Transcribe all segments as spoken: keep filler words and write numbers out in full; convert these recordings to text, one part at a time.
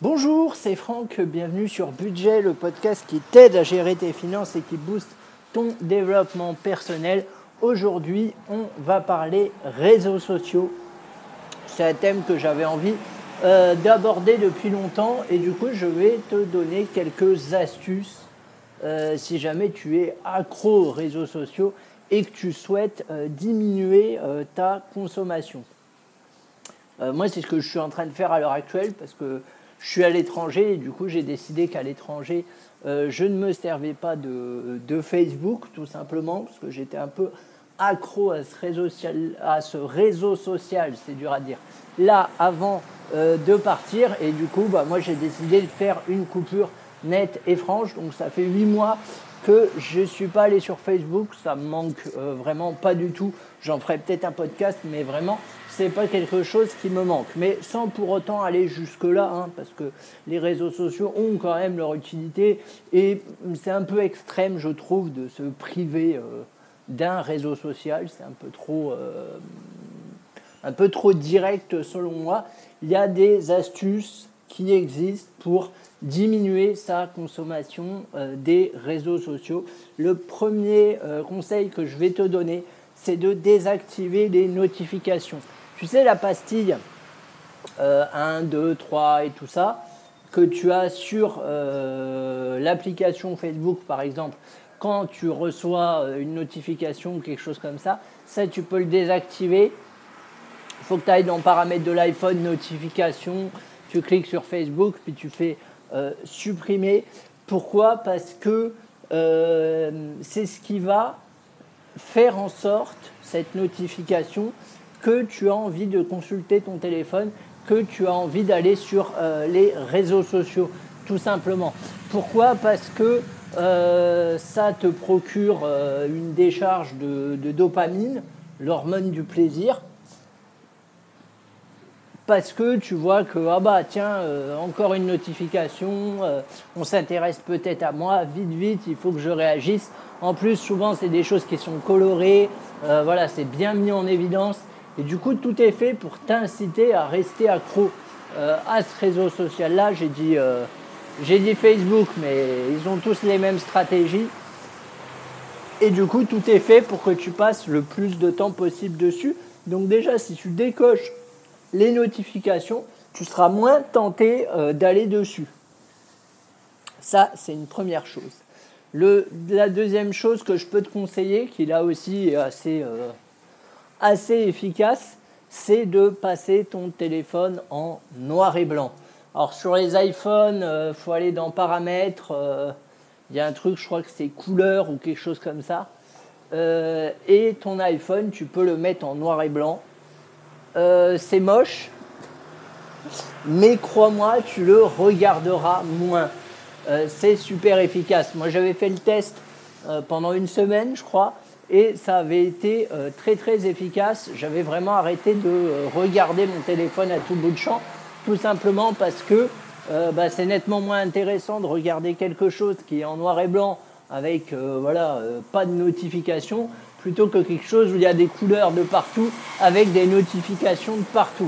Bonjour, c'est Franck, bienvenue sur Budget, le podcast qui t'aide à gérer tes finances et qui booste ton développement personnel. Aujourd'hui, on va parler réseaux sociaux. C'est un thème que j'avais envie euh, d'aborder depuis longtemps et du coup, je vais te donner quelques astuces euh, si jamais tu es accro aux réseaux sociaux et que tu souhaites euh, diminuer euh, ta consommation. Euh, moi, c'est ce que je suis en train de faire à l'heure actuelle parce que je suis à l'étranger et du coup, j'ai décidé qu'à l'étranger, euh, je ne me servais pas de, de Facebook, tout simplement, parce que j'étais un peu accro à ce réseau social, à ce réseau social, c'est dur à dire, là, avant euh, de partir. Et du coup, bah, moi, j'ai décidé de faire une coupure nette et franche. Donc, ça fait huit mois que je ne suis pas allé sur Facebook. Ça me manque euh, vraiment pas du tout. J'en ferai peut-être un podcast, mais vraiment, c'est pas quelque chose qui me manque. Mais sans pour autant aller jusque-là, hein, parce que les réseaux sociaux ont quand même leur utilité. Et c'est un peu extrême, je trouve, de se priver euh, d'un réseau social. C'est un peu trop... Euh, un peu trop direct selon moi. Il y a des astuces qui existent pour diminuer sa consommation euh, des réseaux sociaux. Le premier euh, conseil que je vais te donner, c'est de désactiver les notifications. Tu sais, la pastille euh, un, deux, trois et tout ça, que tu as sur euh, l'application Facebook par exemple, quand tu reçois une notification ou quelque chose comme ça, ça tu peux le désactiver. Il faut que tu ailles dans paramètres de l'iPhone, notification, tu cliques sur Facebook, puis tu fais euh, supprimer. Pourquoi ? Parce que euh, c'est ce qui va faire en sorte, cette notification, que tu as envie de consulter ton téléphone, que tu as envie d'aller sur euh, les réseaux sociaux, tout simplement. Pourquoi ? Parce que euh, ça te procure euh, une décharge de, de dopamine, l'hormone du plaisir. Parce que tu vois que, ah bah tiens, euh, encore une notification, euh, on s'intéresse peut-être à moi, vite, vite, il faut que je réagisse. En plus, souvent, c'est des choses qui sont colorées, euh, voilà, c'est bien mis en évidence. Et du coup, tout est fait pour t'inciter à rester accro euh, à ce réseau social-là. J'ai dit, euh, j'ai dit Facebook, mais ils ont tous les mêmes stratégies. Et du coup, tout est fait pour que tu passes le plus de temps possible dessus. Donc déjà, si tu décoches les notifications, tu seras moins tenté euh, d'aller dessus. Ça, c'est une première chose. Le, la deuxième chose que je peux te conseiller, qui là aussi est assez, euh, assez efficace, c'est de passer ton téléphone en noir et blanc. Alors sur les iPhones, il euh, faut aller dans paramètres, il euh, y a un truc, je crois que c'est couleur ou quelque chose comme ça. Euh, et ton iPhone, tu peux le mettre en noir et blanc. Euh, c'est moche, mais crois-moi, tu le regarderas moins. Euh, c'est super efficace. Moi, j'avais fait le test euh, pendant une semaine, je crois, et ça avait été euh, très très efficace. J'avais vraiment arrêté de euh, regarder mon téléphone à tout bout de champ, tout simplement parce que euh, bah, c'est nettement moins intéressant de regarder quelque chose qui est en noir et blanc avec euh, voilà, euh, pas de notification, plutôt que quelque chose où il y a des couleurs de partout, avec des notifications de partout.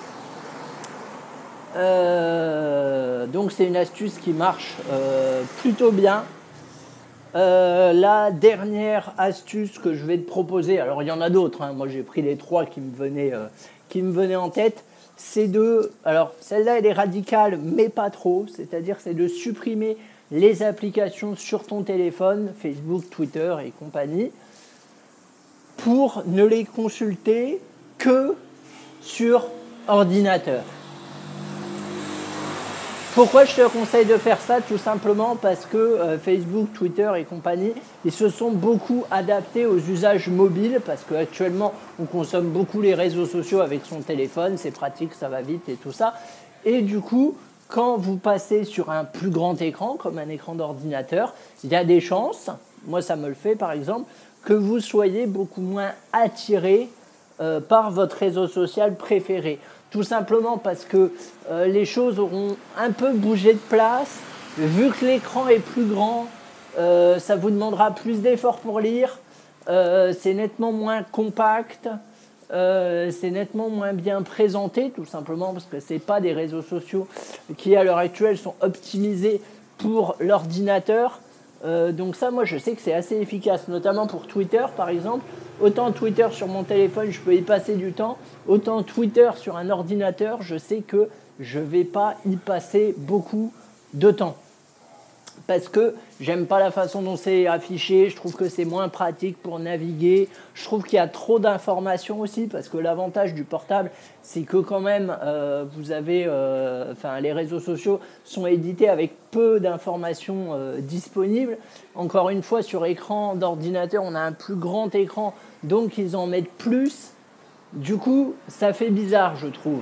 Euh, donc c'est une astuce qui marche euh, plutôt bien. Euh, la dernière astuce que je vais te proposer, alors il y en a d'autres, hein, moi j'ai pris les trois qui me venaient, euh, qui me venaient en tête, c'est de, alors celle-là elle est radicale mais pas trop, c'est-à-dire c'est de supprimer les applications sur ton téléphone, Facebook, Twitter et compagnie, pour ne les consulter que sur ordinateur. Pourquoi je te conseille de faire ça ? Tout simplement parce que euh, Facebook, Twitter et compagnie, ils se sont beaucoup adaptés aux usages mobiles, parce qu'actuellement, on consomme beaucoup les réseaux sociaux avec son téléphone, c'est pratique, ça va vite et tout ça. Et du coup, quand vous passez sur un plus grand écran, comme un écran d'ordinateur, il y a des chances, moi ça me le fait par exemple, que vous soyez beaucoup moins attiré euh, par votre réseau social préféré. Tout simplement parce que euh, les choses auront un peu bougé de place. Vu que l'écran est plus grand, euh, ça vous demandera plus d'efforts pour lire. Euh, c'est nettement moins compact. Euh, c'est nettement moins bien présenté, tout simplement parce que c'est pas des réseaux sociaux qui, à l'heure actuelle, sont optimisés pour l'ordinateur. Euh, donc ça, moi, je sais que c'est assez efficace, notamment pour Twitter, par exemple. Autant Twitter sur mon téléphone, je peux y passer du temps, autant Twitter sur un ordinateur, je sais que je ne vais pas y passer beaucoup de temps. Parce que j'aime pas la façon dont c'est affiché, je trouve que c'est moins pratique pour naviguer, je trouve qu'il y a trop d'informations aussi, parce que l'avantage du portable, c'est que quand même, euh, vous avez, euh, enfin, les réseaux sociaux sont édités avec peu d'informations euh, disponibles. Encore une fois, sur écran d'ordinateur, on a un plus grand écran, donc ils en mettent plus. Du coup, ça fait bizarre, je trouve.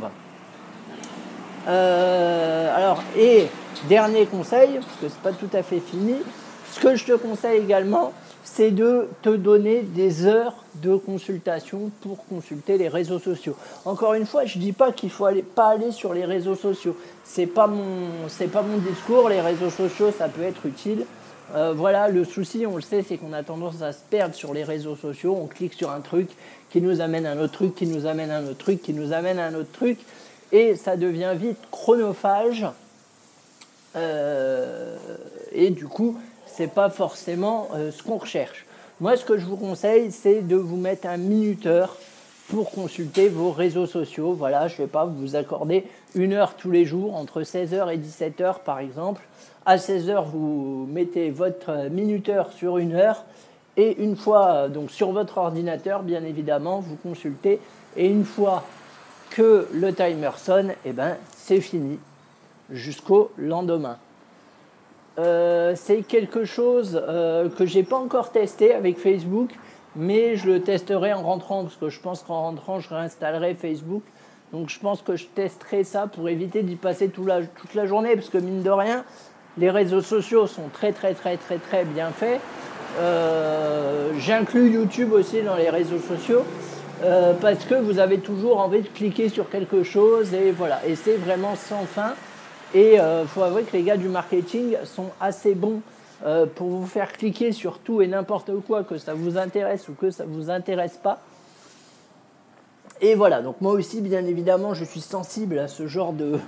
Euh, alors, et dernier conseil, parce que c'est pas tout à fait fini, ce que je te conseille également, c'est de te donner des heures de consultation pour consulter les réseaux sociaux. Encore une fois, je dis pas qu'il faut aller, pas aller sur les réseaux sociaux. C'est pas mon, c'est pas mon discours. Les réseaux sociaux, ça peut être utile. Euh, voilà, le souci, on le sait, c'est qu'on a tendance à se perdre sur les réseaux sociaux. On clique sur un truc qui nous amène à un autre truc, qui nous amène à un autre truc, qui nous amène à un autre truc. Et ça devient vite chronophage. Euh, et du coup, c'est pas forcément euh, ce qu'on recherche. Moi, ce que je vous conseille, c'est de vous mettre un minuteur pour consulter vos réseaux sociaux. Voilà, je ne vais pas vous accorder une heure tous les jours, entre seize heures et dix-sept heures par exemple. À seize heures, vous mettez votre minuteur sur une heure. Et une fois, donc sur votre ordinateur, bien évidemment, vous consultez. Et une fois que le timer sonne, eh ben, c'est fini jusqu'au lendemain. Euh, c'est quelque chose euh, que je n'ai pas encore testé avec Facebook, mais je le testerai en rentrant, parce que je pense qu'en rentrant, je réinstallerai Facebook. Donc je pense que je testerai ça pour éviter d'y passer toute la, toute la journée, parce que mine de rien, les réseaux sociaux sont très très très très très bien faits. Euh, j'inclus YouTube aussi dans les réseaux sociaux. Euh, parce que vous avez toujours envie de cliquer sur quelque chose et voilà, et c'est vraiment sans fin. Et il euh, faut avouer que les gars du marketing sont assez bons euh, pour vous faire cliquer sur tout et n'importe quoi, que ça vous intéresse ou que ça ne vous intéresse pas. Et voilà, donc moi aussi, bien évidemment, je suis sensible à ce genre de,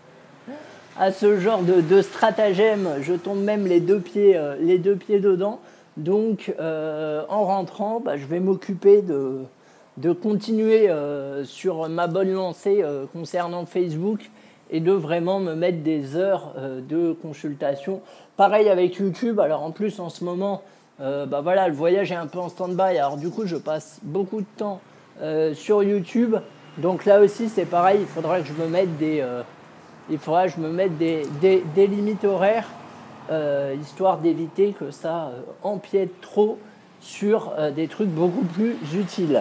à ce genre de, de stratagème. Je tombe même les deux pieds, euh, les deux pieds dedans. Donc, euh, en rentrant, bah, je vais m'occuper de... de continuer euh, sur ma bonne lancée euh, concernant Facebook et de vraiment me mettre des heures euh, de consultation. Pareil avec YouTube, alors en plus en ce moment, euh, bah voilà, le voyage est un peu en stand-by, alors du coup je passe beaucoup de temps euh, sur YouTube, donc là aussi c'est pareil, il faudra que je me mette des, euh, il faudra que je me mette des, des, des limites horaires, euh, histoire d'éviter que ça euh, empiète trop sur euh, des trucs beaucoup plus utiles.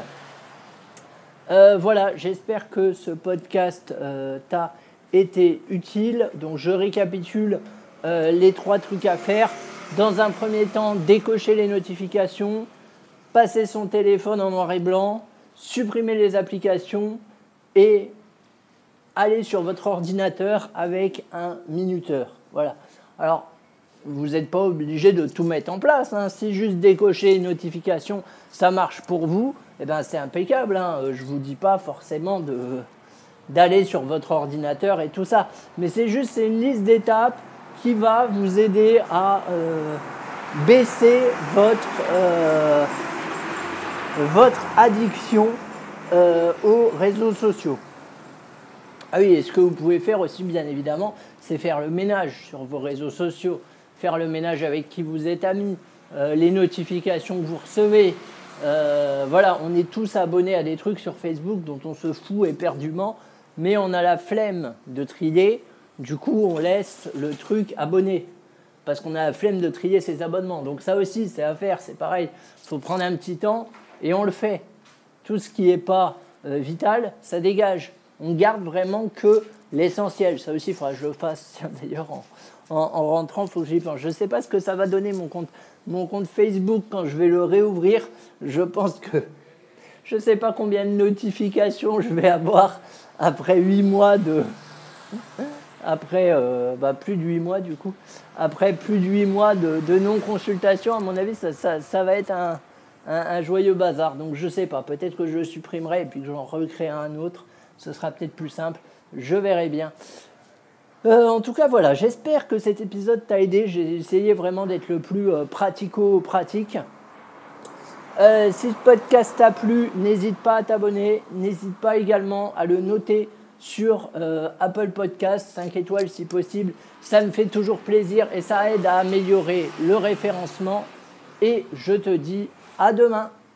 Euh, voilà, j'espère que ce podcast euh, t'a été utile. Donc je récapitule euh, les trois trucs à faire. Dans un premier temps, décocher les notifications, passer son téléphone en noir et blanc, supprimer les applications et aller sur votre ordinateur avec un minuteur. Voilà. Alors, vous n'êtes pas obligé de tout mettre en place, hein. Si juste décocher les notifications, ça marche pour vous, eh ben c'est impeccable, hein. Je ne vous dis pas forcément de, d'aller sur votre ordinateur et tout ça. Mais c'est juste c'est une liste d'étapes qui va vous aider à euh, baisser votre, euh, votre addiction euh, aux réseaux sociaux. Ah oui, et ce que vous pouvez faire aussi, bien évidemment, c'est faire le ménage sur vos réseaux sociaux, faire le ménage avec qui vous êtes amis, euh, les notifications que vous recevez. Euh, voilà, on est tous abonnés à des trucs sur Facebook dont on se fout éperdument, mais on a la flemme de trier, du coup on laisse le truc abonné, parce qu'on a la flemme de trier ses abonnements. Donc ça aussi, c'est à faire, c'est pareil, il faut prendre un petit temps et on le fait. Tout ce qui n'est pas euh, vital, ça dégage. On garde vraiment que l'essentiel. Ça aussi, il faudra que je le fasse. Tiens, d'ailleurs, en, en, en rentrant, il faut que j'y pense. Je ne sais pas ce que ça va donner, mon compte, mon compte Facebook, quand je vais le réouvrir. Je pense que je ne sais pas combien de notifications je vais avoir après huit mois de... Après euh, bah, plus de huit mois, du coup. Après plus de huit mois de, de non-consultation, à mon avis, ça, ça, ça va être un, un, un joyeux bazar. Donc je sais pas, peut-être que je le supprimerai et puis que j'en recréerai un autre. Ce sera peut-être plus simple. Je verrai bien. Euh, en tout cas, voilà, j'espère que cet épisode t'a aidé. J'ai essayé vraiment d'être le plus euh, pratico-pratique. Euh, si ce podcast t'a plu, n'hésite pas à t'abonner. N'hésite pas également à le noter sur euh, Apple Podcast, cinq étoiles si possible. Ça me fait toujours plaisir et ça aide à améliorer le référencement. Et je te dis à demain.